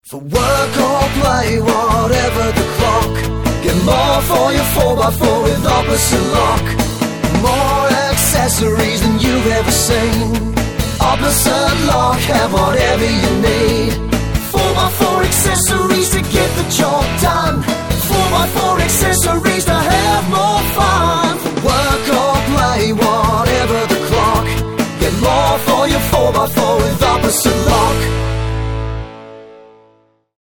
For work or play, whatever the clock, get more for your 4x4 with opposite lock. More accessories than you've ever seen. Opposite lock, have whatever you need.